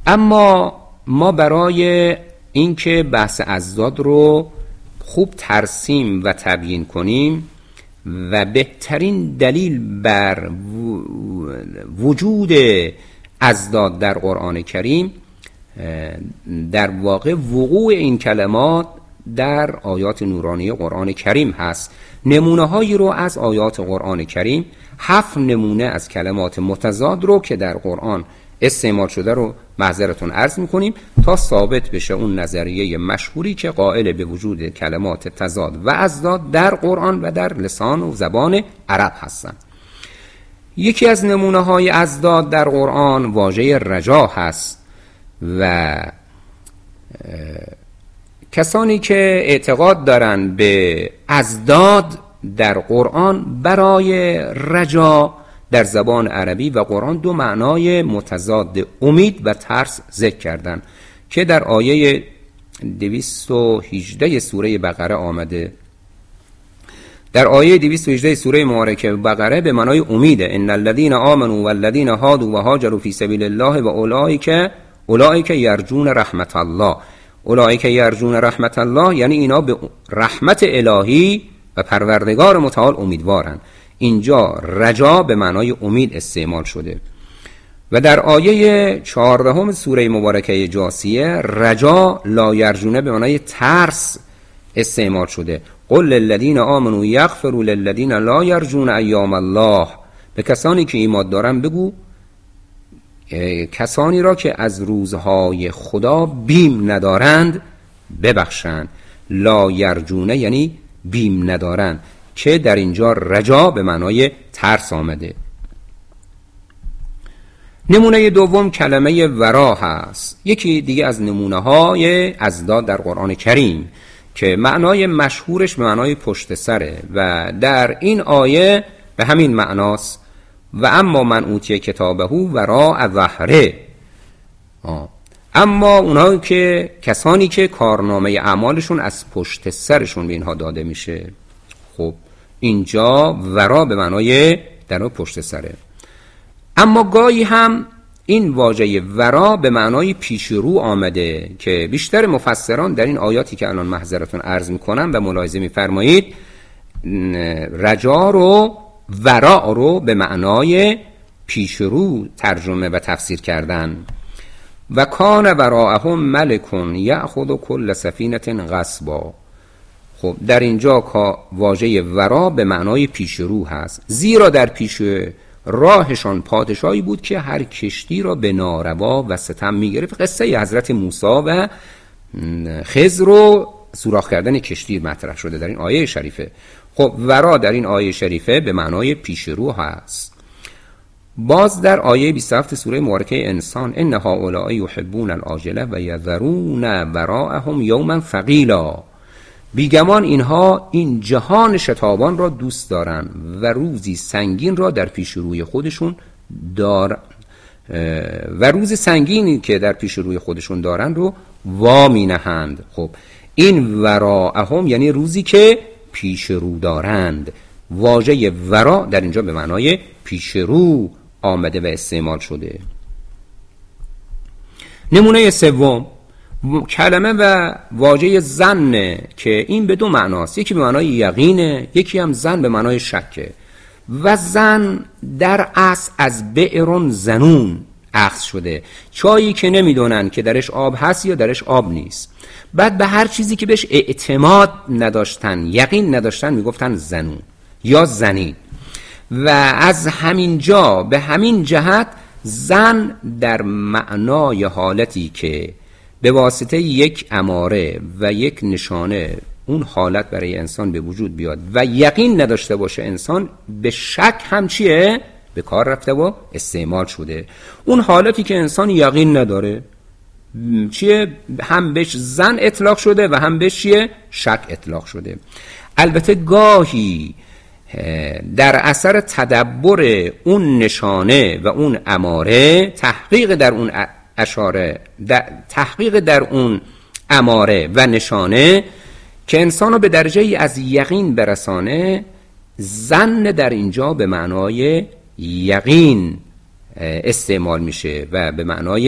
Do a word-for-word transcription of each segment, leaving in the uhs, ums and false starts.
اما ما برای اینکه بحث اضداد رو خوب ترسیم و تبیین کنیم و بهترین دلیل بر وجود اضداد در قرآن کریم در واقع وقوع این کلمات در آیات نورانی قرآن کریم هست. نمونه هایی رو از آیات قرآن کریم، هفت نمونه از کلمات متضاد رو که در قرآن استعمال شده رو معذرتون عرض میکنیم تا ثابت بشه اون نظریه مشهوری که قائل به وجود کلمات تضاد و اضداد در قرآن و در لسان و زبان عرب هستن. یکی از نمونه های اضداد در قرآن واژه رجا هست و کسانی که اعتقاد دارن به اضداد در قرآن برای رجا در زبان عربی و قرآن دو معنای متضاد امید و ترس ذکر کردن که در آیه دویست و هجده سوره بقره آمده. در آیه دویست و هجده سوره مبارکه بقره به معنای امیده، ان الذين آمنوا والذين هادوا وهاجروا في سبيل الله و اولئک اولئک یرجون رحمت الله. اولئک یرجون رحمت الله یعنی اینا به رحمت الهی و پروردگار متعال امیدوارن. اینجا رجا به معنای امید استعمال شده. و در آیه چهاردهم سوره مبارکه جاثیه رجا لا یرجونه به معنای ترس استعمال شده. قل للذین آمنوا یغفروا للذین لا یرجون ایام الله. به کسانی که ایمان دارن بگو کسانی را که از روزهای خدا بیم ندارند ببخشند. لا یرجونه یعنی بیم ندارند که در اینجا رجا به معنای ترس آمده. نمونه دوم کلمه ورا هست، یکی دیگه از نمونه های اضداد در قرآن کریم که معنای مشهورش به معنای پشت سره و در این آیه به همین معناست. و اما من اوتی کتابه وراء ظهره. اما اونها که کسانی که کارنامه اعمالشون از پشت سرشون به اینها داده میشه. خب اینجا ورا به معنای در پشت سره. اما گاهی هم این واژه ورا به معنای پیش رو آمده که بیشتر مفسران در این آیاتی که الان محضرتون عرض میکنم و ملاحظه میفرمایید رجا رو ورا رو به معنای پیش رو ترجمه و تفسیر کردن. و کان وراءهم ملک یأخذ کل سفینه غصبا. خب در اینجا واژه ورا به معنای پیش رو هست، زیرا در پیش راهشان پادشاهی بود که هر کشتی را به ناروا و ستم میگرفت. قصه حضرت موسی و خضر رو سوراخ کردن کشتی مطرح شده در این آیه شریفه. خب ورا در این آیه شریفه به معنای پیش رو هست. باز در آیه بیست و هفت سوره مبارکه انسان ان هؤلاء یحبون العاجله و یذرون وراءهم یوما ثقیلا. بیگمان اینها این جهان شتابان را دوست دارن و روزی سنگین را در پیش روی خودشون دار و روز سنگینی که در پیش روی خودشون دارن رو وامی نهند. خب این وراءهم یعنی روزی که پیش رو دارند. واژه ورا در اینجا به معنای پیش رو آمده و استعمال شده. نمونه سوم کلمه و واژه ظن که این به دو معناست، یکی به معنای یقینه، یکی هم ظن به معنای شکه. و ظن در اصل از بئر ظنون اخذ شده، چایی که نمیدونن که درش آب هست یا درش آب نیست. بعد به هر چیزی که بهش اعتماد نداشتن، یقین نداشتن میگفتن ظنون یا ظنین. و از همین جا به همین جهت ظن در معنای حالتی که به واسطه یک اماره و یک نشانه اون حالت برای انسان به وجود بیاد و یقین نداشته باشه انسان، به شک هم چیه؟ به کار رفته و استعمال شده. اون حالتی که انسان یقین نداره چیه؟ هم بهش ظن اطلاق شده و هم بهش چیه؟ شک اطلاق شده. البته گاهی در اثر تدبر اون نشانه و اون اماره، تحقیق در اون اشاره، در تحقیق در اون اماره و نشانه که انسانو به درجه ای از یقین برسانه، ظن در اینجا به معنای یقین استعمال میشه و به معنای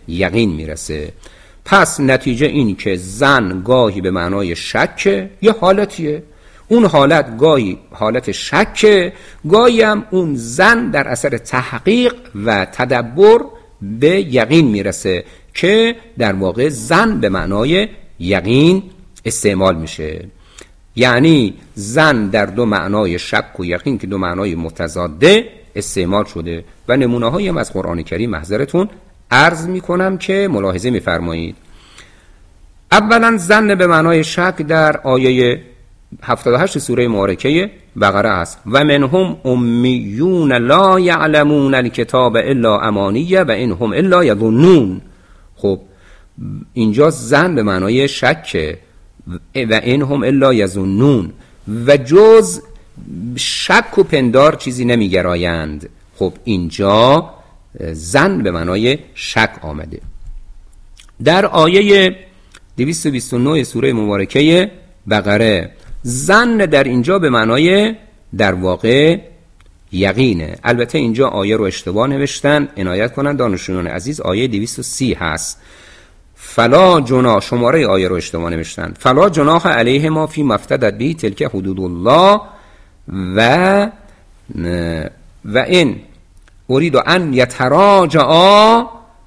یقین میرسه. پس نتیجه این که ظن گاهی به معنای شک یه حالتیه، اون حالت گاهی حالت شک، گاهی هم اون ظن در اثر تحقیق و تدبر به یقین میرسه که در واقع ظن به معنای یقین استعمال میشه. یعنی ظن در دو معنای شک و یقین که دو معنای متضاده استعمال شده و نمونه هایی هم از قرآن کریم محضرتون عرض میکنم که ملاحظه میفرمایید. اولا ظن به معنای شک در آیه هفتاد و هشت سوره مبارکه بقره است و منهم امیون لا یعلمون الکتاب الا امانیه و انهم الا یظنون. خب اینجا ظن به معنای شک و انهم الا یظنون و جز شک و پندار چیزی نمیگرایند. خب اینجا ظن به معنای شک آمده. در آیه دویست و بیست و نه سوره مبارکه بقره ظن در اینجا به معنای در واقع یقینه. البته اینجا آیه رو اشتباه نوشتن، عنایت کنن دانشجویان عزیز، آیه دویست و سی هست. فلا جناح، شماره آیه رو اشتباه نوشتن، فلا جناح علیه ما فی مفتدت به تلک حدود الله و و این ارید ان یتراجعا.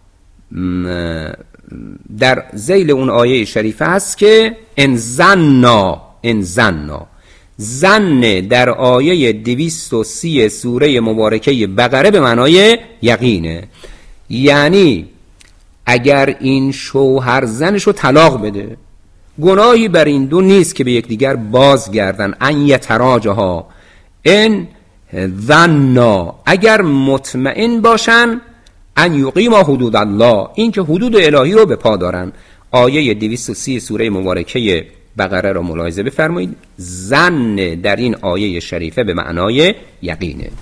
در ذیل اون آیه شریفه هست که ان ظنا، ان ظنا ظن در آیه دویست و سی سوره مبارکه بقره به معنای یقینه. یعنی اگر این شوهر زنش رو طلاق بده، گناهی بر این دو نیست که به یکدیگر بازگردن. ان یتراجعا ان ظنا، اگر مطمئن باشن، ان یقیما حدود الله، این که حدود الهی رو به پا دارن. آیه دویست و سی سوره مبارکه بقره رو ملاحظه بفرمایید. ظن در این آیه شریفه به معنای یقینه.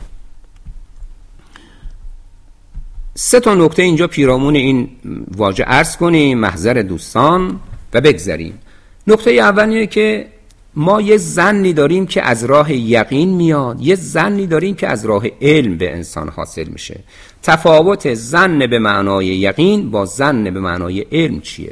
سه تا نکته اینجا پیرامون این واژه عرض کنیم محضر دوستان و بگذریم. نکته اول اینه که ما یه ظنی داریم که از راه یقین میاد، یه ظنی داریم که از راه علم به انسان حاصل میشه. تفاوت ظن به معنای یقین با ظن به معنای علم چیه؟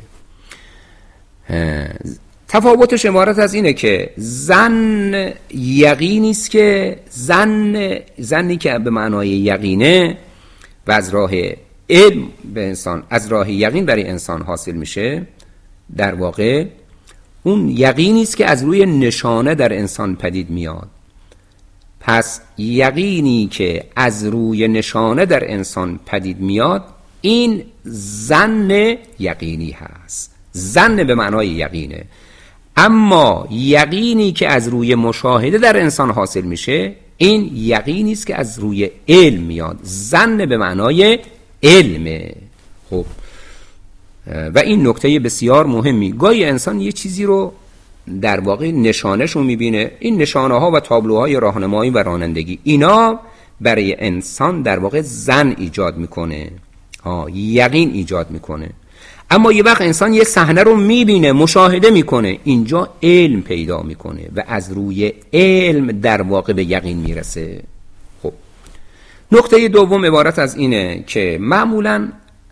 تفاوتش عبارت از اینه که ظن یقینی است که ظن ظنی که به معنای یقینه و از راه علم به انسان، از راه یقین برای انسان حاصل میشه، در واقع اون یقینی است که از روی نشانه در انسان پدید میاد. پس یقینی که از روی نشانه در انسان پدید میاد این ظن یقینی هست، ظن به معنای یقینه. اما یقینی که از روی مشاهده در انسان حاصل میشه این یقینی است که از روی علم میاد، ظن به معنای علمه. خب و این نکته بسیار مهمی. گاهی انسان یه چیزی رو در واقع نشانش رو میبینه، این نشانه ها و تابلوهای راهنمایی و رانندگی اینا برای انسان در واقع ظن ایجاد میکنه، ها یقین ایجاد میکنه. اما یه وقت انسان یه صحنه رو میبینه، مشاهده میکنه، اینجا علم پیدا میکنه و از روی علم در واقع به یقین میرسه. خب نکته دوم عبارت از اینه که معمولاً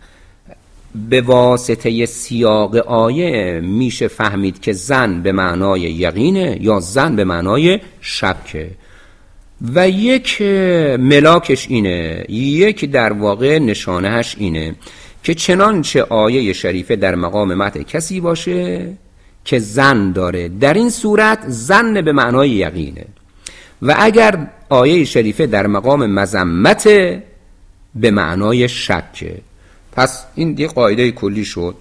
به واسطه سیاق آیه میشه فهمید که ظن به معنای یقینه یا ظن به معنای شکه و یک ملاکش اینه، یک در واقع نشانهش اینه که چنانچه آیه شریفه در مقام مدح کسی باشه که ظن داره، در این صورت ظن به معنای یقینه. و اگر آیه شریفه در مقام مذمت به معنای شکه. پس این یه قاعده کلی شد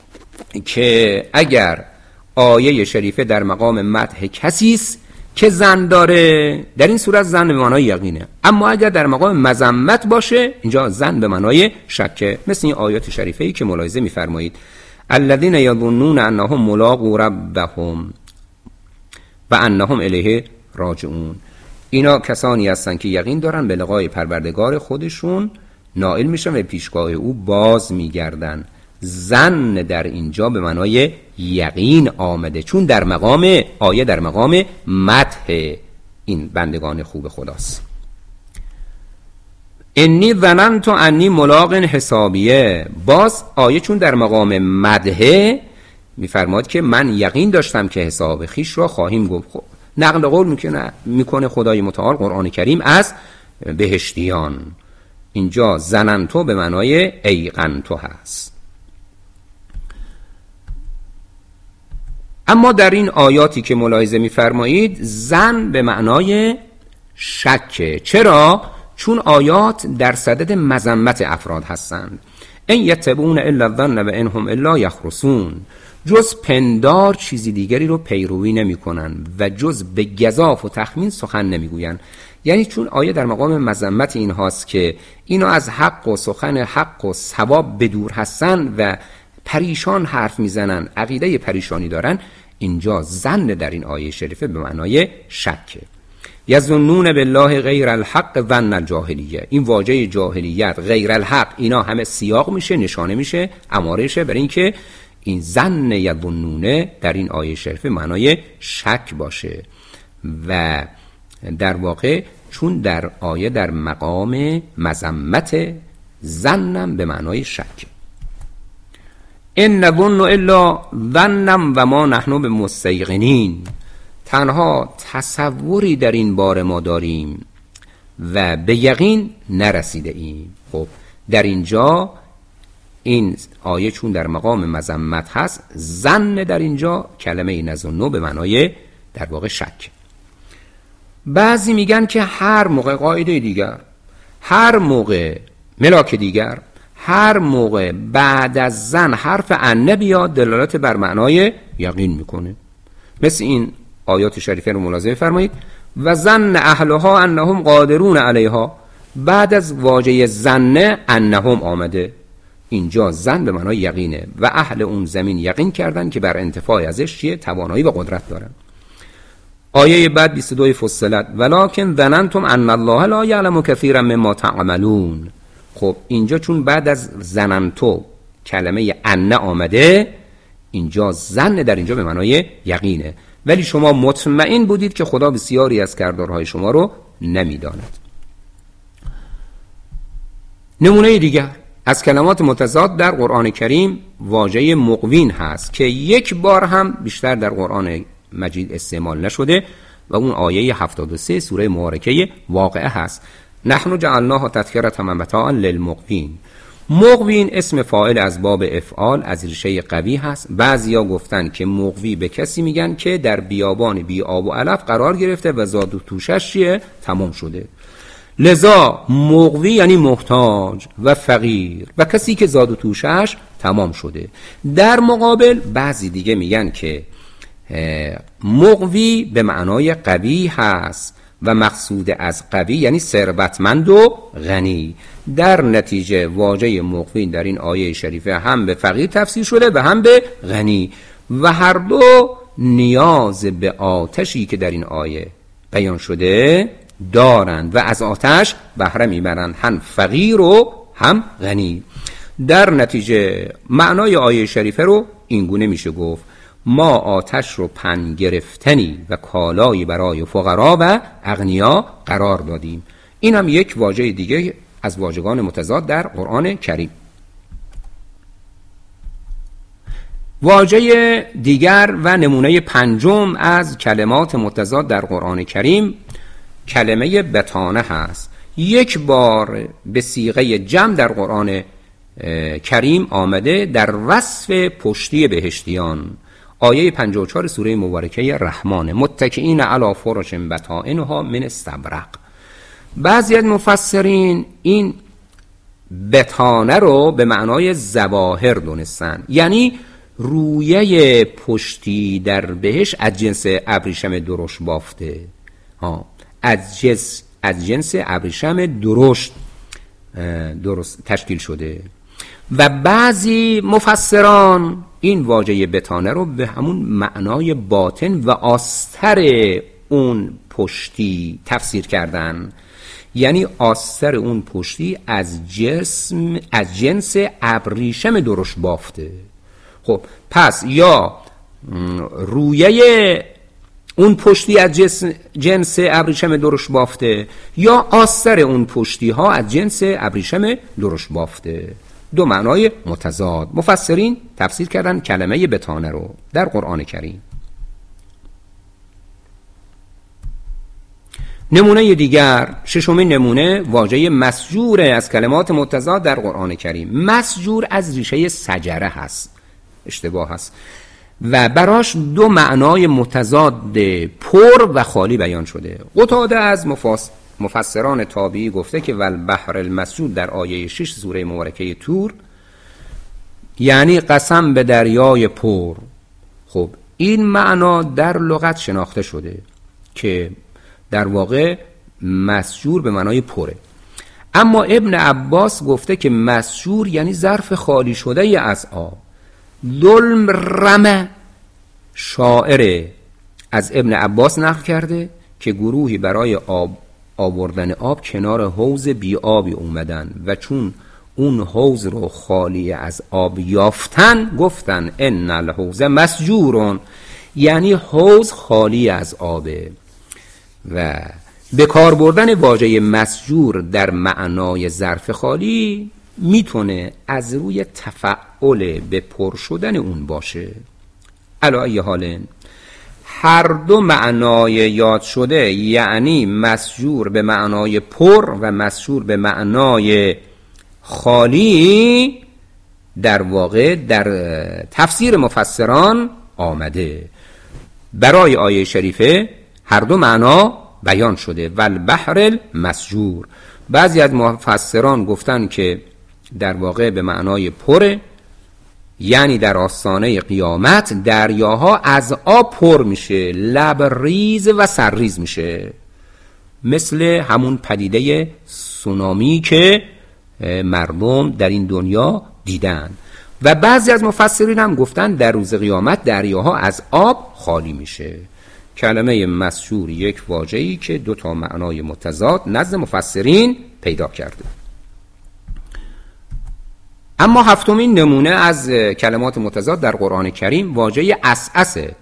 که اگر آیه شریفه در مقام مدح کسی است که ظن داره، در این صورت ظن به معنای یقینه. اما اگر در مقام مذمت باشه اینجا ظن به معنای شکه. مثل این آیات شریفه ای که ملاحظه می‌فرمایید الذین یظنون انهم ملاقو ربهم و انهم الیه راجعون. اینا کسانی هستن که یقین دارن به لقای پروردگار خودشون نائل میشن و پیشگاه او باز میگردن. ظن در اینجا به معنای یقین آمده چون در مقام آیه در مقام مدح این بندگان خوب خداست. انی ظننت انی ملاق حسابیه، باز آیه چون در مقام مدحه میفرماد که من یقین داشتم که حساب خیش را خواهیم گفت. خب نقل قول میکنه میکنه خدای متعال قرآن کریم از بهشتیان. اینجا ظننتو به معنای ایقنتو هست. اما در این آیاتی که ملاحظه میفرمایید ظن به معنای شکه. چرا؟ چون آیات در صدد مذمت افراد هستند. این یتبعون الا الظن و ان هم الا یخرصون، جز پندار چیزی دیگری رو پیروی نمی کنن و جز به گزاف و تخمین سخن نمی گوین. یعنی چون آیه در مقام مذمت این هاست که اینو از حق و سخن حق و ثواب بدور هستن و پریشان حرف میزنن، عقیده پریشانی دارن، اینجا ظن در این آیه شریفه به معنای شکه. یظنون بالله غیر الحق ظن الجاهلیه، این واژه جاهلیت، غیر الحق، اینا همه سیاق میشه، نشانه میشه، اماره شه برای اینکه این ظن یظنونه در این آیه شریفه معنای شک باشه. و در واقع چون در آیه در مقام مذمت، ظنم به معنای شک. ان نظن الا ظنم و ما نحن بمستیقنین، تنها تصوری در این باره ما داریم و به یقین نرسیده ایم. خب در اینجا این آیه چون در مقام مذمت هست، ظن در اینجا کلمه نظنو به معنای در واقع شک. بعضی میگن که هر موقع، قاعده دیگر، هر موقع ملاک دیگر، هر موقع بعد از ظن حرف ان بیاد دلالت بر معنای یقین میکنه. مثل این آیات شریفه رو ملاحظه فرمایید. و ظن اهلها انهم قادرون علیها، بعد از واژه ظن انهم آمده، اینجا ظن به معنای یقینه و اهل اون زمین یقین کردن که بر انتفاع ازش چیه؟ توانایی و قدرت دارن. آیه بعد بیست و دو فصلت ولکن ظننتم ان الله لا یعلم کثیرا مما تعملون. خب اینجا چون بعد از ظننتو کلمه ان آمده، اینجا ظن در اینجا به معنای یقینه، ولی شما مطمئن بودید که خدا بسیاری از کردارهای شما رو نمیداند. نمونه دیگر از کلمات متضاد در قرآن کریم واژه مقوین هست که یک بار هم بیشتر در قرآن مجید استعمال نشده و اون آیه هفتاد و سه سوره مبارکه واقعه هست. نحن جعلناها تذکرة و متاعا للمقوین. مقوین اسم فاعل از باب افعال از ریشه قوی هست. بعضیا گفتن که مقوی به کسی میگن که در بیابان بی آب و علف قرار گرفته و زاد و توشش چیه؟ تمام شده. لذا مقوی یعنی محتاج و فقیر و کسی که زاد و توشش تمام شده. در مقابل بعضی دیگه میگن که مقوی به معنای قوی هست و مقصود از قوی یعنی ثروتمند و غنی. در نتیجه واژه مقوی در این آیه شریفه هم به فقیر تفسیر شده و هم به غنی و هر دو نیاز به آتشی که در این آیه بیان شده دارند و از آتش بهره میبرند، هم فقیر و هم غنی. در نتیجه معنای آیه شریفه رو اینگونه میشه گفت: ما آتش رو پن گرفتنی و کالایی برای فقرا و اغنیا قرار دادیم. این هم یک واژه دیگه از واژگان متضاد در قرآن کریم. واژه دیگر و نمونه پنجم از کلمات متضاد در قرآن کریم کلمه بطانه هست. یک بار به صیغه جمع در قرآن کریم آمده در وصف پشتی بهشتیان. آیه پنجاه و چهار سوره مبارکه رحمان: متکئین علی فرش بطائنها من استبرق. بعضی از مفسرین این بطانه رو به معنای ظواهر دونستن، یعنی رویه پشتی در بهشت از جنس ابریشم درشت بافته، ها از جنس از جنس ابریشم درشت درست تشکیل شده. و بعضی مفسران این واژه بطانه رو به همون معنای باطن و آستر اون پشتی تفسیر کردن، یعنی آستر اون پشتی از جسم از جنس ابریشم درشت بافته. خب پس یا رویه اون پشتی از جنس, جنس ابریشم درشت بافته یا آستر اون پشتی ها از جنس ابریشم درشت بافته. دو معنای متضاد. مفسرین تفسیر کردن کلمه بطانه رو در قرآن کریم. نمونه دیگر، ششمین نمونه، واژه مسجور از کلمات متضاد در قرآن کریم. مسجور از ریشه سجره هست، اشتباه هست و براش دو معنای متضاد پر و خالی بیان شده. قتاده از مفسران تابعی گفته که والبحر المسجور در آیه شش سوره مبارکه طور یعنی قسم به دریای پر. خب این معنا در لغت شناخته شده که در واقع مسجور به معنای پره. اما ابن عباس گفته که مسجور یعنی ظرف خالی شده از آب. ظلم رمه شاعر از ابن عباس نقل کرده که گروهی برای آب آوردن آب کنار حوض بی آبی اومدن و چون اون حوض رو خالی از آب یافتن گفتن ان الحوض مسجورون، یعنی حوض خالی از آبه. و به کار بردن واژه مسجور در معنای ظرف خالی میتونه از روی تفعل به پر شدن اون باشه. علی ای حال هر دو معنای یاد شده، یعنی مسجور به معنای پر و مسجور به معنای خالی، در واقع در تفسیر مفسران آمده. برای آیه شریفه هر دو معنا بیان شده. والبحر المسجور. بعضی از مفسران گفتن که در واقع به معنای پر، یعنی در آستانه قیامت دریاها از آب پر میشه، لبریز و سرریز میشه، مثل همون پدیده سونامی که مردم در این دنیا دیدن. و بعضی از مفسرین هم گفتن در روز قیامت دریاها از آب خالی میشه. کلمه مسجور یک واژه‌ای که دو تا معنای متضاد نزد مفسرین پیدا کرده. اما هفتمین نمونه از کلمات متضاد در قرآن کریم واژه عسعسه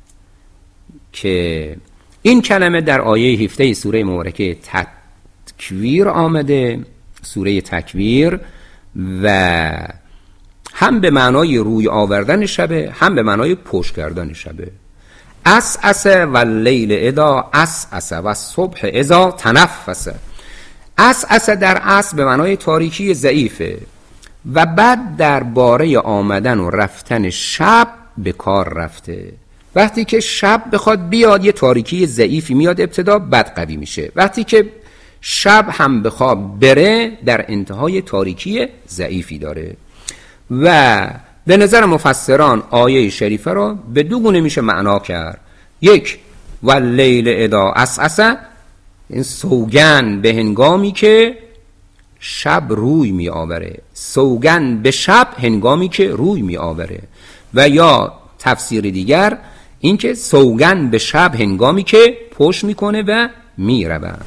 که این کلمه در آیه هفده سوره مبارکه تکویر آمده، سوره تکویر، و هم به معنای روی آوردن شبه هم به معنای پشت کردن شبه. عسعس و لیل اذا عسعس و صبح اذا تنفس. عسعس در اصل به معنای تاریکی ضعیفه و بعد در باره آمدن و رفتن شب به کار رفته. وقتی که شب بخواد بیاد یه تاریکی ضعیفی میاد ابتدا، بعد قوی میشه. وقتی که شب هم بخواد بره در انتهای تاریکی ضعیفی داره. و به نظر مفسران آیه شریفه را به دو گونه میشه معنا کرد. یک، واللیل اذا عسعس، این سوگن به هنگامی که شب روی می آوره، سوگن به شب هنگامی که روی می آوره. و یا تفسیر دیگر این که سوگن به شب هنگامی که پشت میکنه و می رود.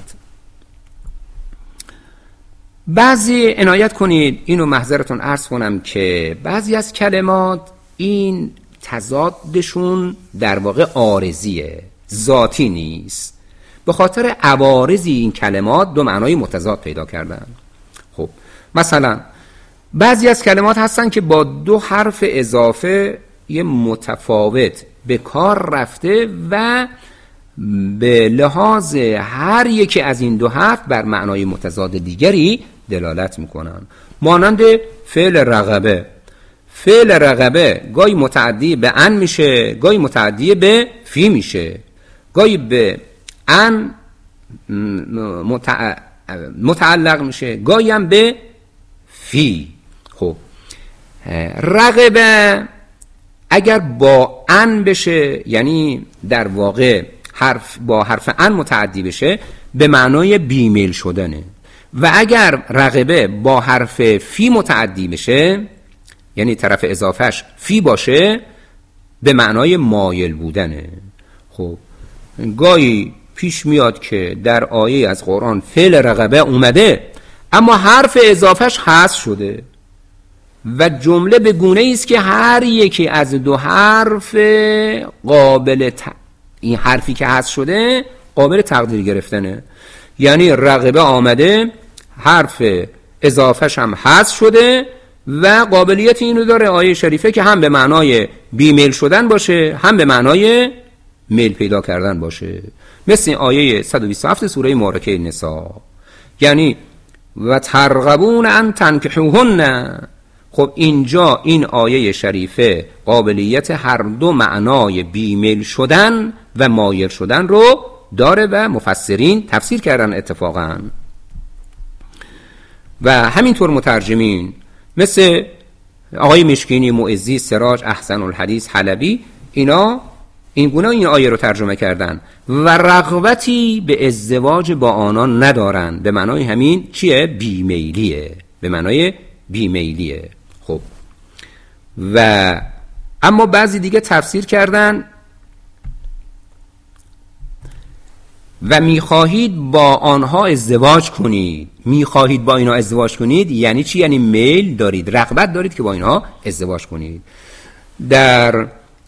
بعضی عنایت کنید، اینو محضرتون عرض کنم که بعضی از کلمات این تضادشون در واقع عارضیه، ذاتی نیست. به خاطر عوارضی این کلمات دو معنای متضاد پیدا کردن. خب مثلا بعضی از کلمات هستن که با دو حرف اضافه یه متفاوت به کار رفته و به لحاظ هر یکی از این دو حرف بر معنای متضاد دیگری دلالت میکنن. مانند فعل رغبه. فعل رغبه گاهی متعدی به ان میشه، گاهی متعدی به فی میشه، گاهی به ان متع... متعلق میشه، گاهی هم به فی. خب رغبه اگر با ان بشه، یعنی در واقع حرف با حرف ان متعدی بشه، به معنای بیمیل شدنه. و اگر رغبه با حرف فی متعدی بشه، یعنی طرف اضافهش فی باشه، به معنای مایل بودنه. خب گاهی پیش میاد که در آیه از قرآن فعل رغبه اومده اما حرف اضافهش حذف شده و جمله به گونه است که هر یکی از دو حرف قابل این حرفی که حذف شده قابل تقدیر گرفتنه، یعنی رغبه آمده حرف اضافهش هم حذف شده و قابلیت اینو داره آیه شریفه که هم به معنای بیمیل شدن باشه هم به معنای میل پیدا کردن باشه، مثل آیه صد و بیست و هفت سوره معارکه نساء، یعنی و ترغبون ان تنکحوهن. خب اینجا این آیه شریفه قابلیت هر دو معنای بیمیل شدن و مایل شدن رو داره و مفسرین تفسیر کردن اتفاقا و همینطور مترجمین مثل آقای مشکینی، معزی، سراج، احسن الحدیث، حلبی، اینا این گونه این آیه رو ترجمه کردن و رغبتی به ازدواج با آنان ندارن، به معنای همین چیه؟ بیمیلیه، به معنای بیمیلیه. خب و اما بعضی دیگه تفسیر کردن و میخواهید با آنها ازدواج کنید. میخواهید با اینا ازدواج کنید یعنی چی؟ یعنی میل دارید، رغبت دارید که با اینها ازدواج کنید. در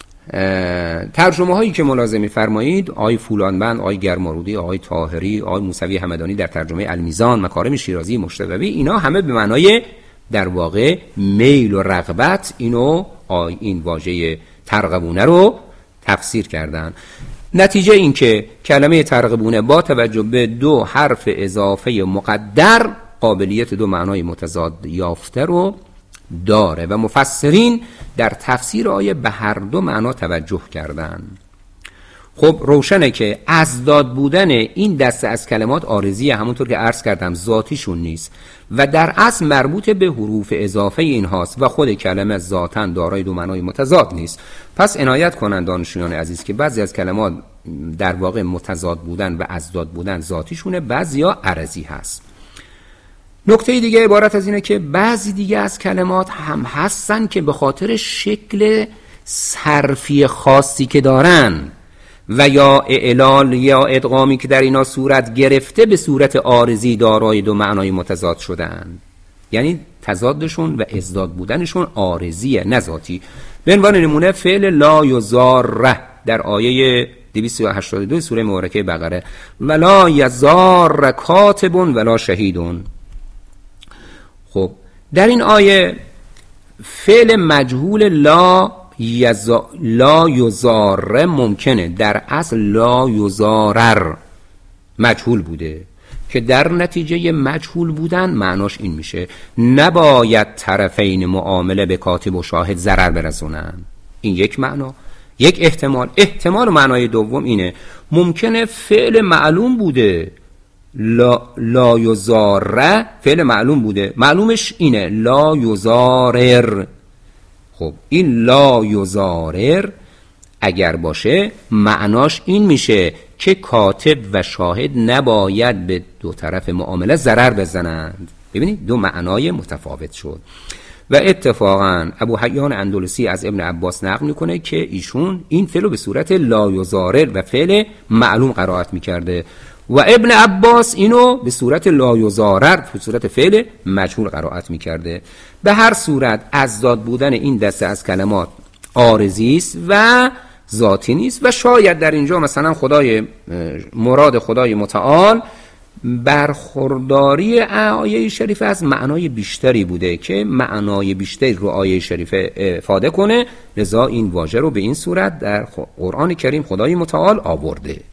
ترجمه هایی که ملاحظه می‌فرمایید آقای فولانبند، آقای گرمارودی، آقای طاهری، آقای موسوی همدانی در ترجمه المیزان، مکارم شیرازی، مشتبوی، اینا همه به معنای در واقع میل و رغبت اینو این واژه ترغبونه رو تفسیر کردن. نتیجه این که کلمه ترغبونه با توجه به دو حرف اضافه مقدر قابلیت دو معنای متضاد یافته رو داره و مفسرین در تفسیر آیه به هر دو معنا توجه کردن. خب روشنه که ازداد بودن این دسته از کلمات عارضیه، همونطور که عرض کردم ذاتیشون نیست و در اصل مربوط به حروف اضافه اینهاست و خود کلمه ذاتاً دارای دو معنای متضاد نیست. پس عنایت کنند دانشجویان عزیز که بعضی از کلمات در واقع متضاد بودن و ازداد بودن ذاتیشونه، بعضیا عرضی هست. نکته دیگه عبارت از اینه که بعضی دیگه از کلمات هم هستن که به خاطر شکل صرفی خاصی که دارن و یا اعلال یا ادغامی که در اینا صورت گرفته به صورت عارضی دارای دو معنای متضاد شدن، یعنی تضادشون و ازداد بودنشون عارضیه نه ذاتی. به عنوان نمونه فعل لا یزار در آیه دویست و هشتاد و دو سوره مبارکه بقره، ولا یزار کاتب ولا شهیدون. خب در این آیه فعل مجهول لا یزا لا یزار ممکنه در اصل لا یزارر مجهول بوده که در نتیجه مجهول بودن معناش این میشه نباید طرفین معامله به کاتب و شاهد ضرر برسونن. این یک معنا. یک احتمال. احتمال معنای دوم اینه ممکنه فعل معلوم بوده لا, لا یزاره فعل معلوم بوده، معلومش اینه لا یزارر. خب این لا یزارر اگر باشه معناش این میشه که کاتب و شاهد نباید به دو طرف معامله ضرر بزنند. ببینید دو معنای متفاوت شد و اتفاقا ابو حیان اندلسی از ابن عباس نقل میکنه که ایشون این فعل به صورت لا یزارر و فعل معلوم قرائت میکرده و ابن عباس اینو به صورت لا یزارر به صورت فعل مجهول قرائت میکرده. به هر صورت ازداد بودن این دسته از کلمات عارضی است و ذاتی نیست و شاید در اینجا مثلا خدای مراد خدای متعال برخورداری آیه شریفه از معنای بیشتری بوده که معنای بیشتری رو آیه شریفه افاده کنه، لذا این واژه رو به این صورت در قرآن کریم خدای متعال آورده.